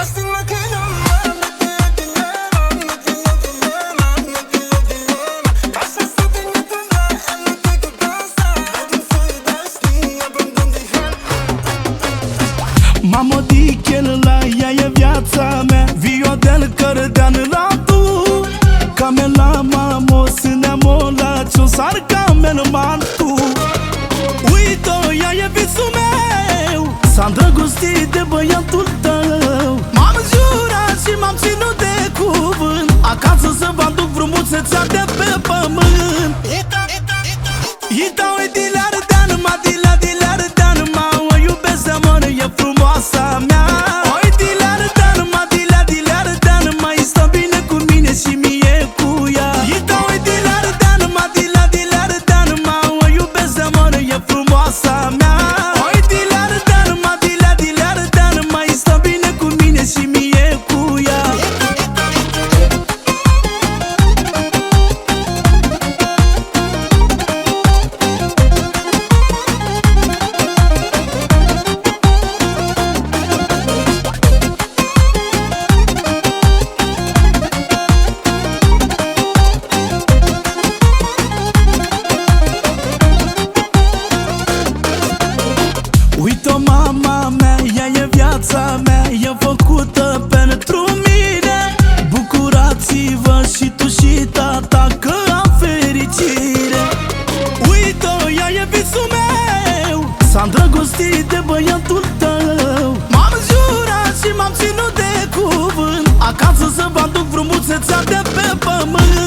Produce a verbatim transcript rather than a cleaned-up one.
Mamă dichel la ea e viața mea, Viodel cărdean la tu. Camela mamo sâneamo la ciu sar camel man tu. Uite-o, ea e visul meu, s-a îndrăgostit de băiatul tău. M-am jurat și m-am ținut de cuvânt, acasă să vă aduc frumusețea de pe pământ. Ita oi dilar dean ma dila dilar dean ma o iubesc de amor, e frumoasa mea. Oi dilar dean ma dila dilar dean ma stă bine cu mine și mie cu ea. Ita oi dilar dean ma dila dilar dean ma o iubesc de amor, e frumoasa mea. Oi dilar dean ma dila dilar dean ma stă bine cu mine și mie cu ea. Uite-o, mama mea, ea e viața mea, e făcută pentru mine. Bucurați-vă și tu și tata că am fericire. Uite-o, ea e visul meu, s-a îndrăgostit de băiatul tău. M-am jurat și m-am ținut de cuvânt, acasă să vă aduc frumusețea de pe pământ.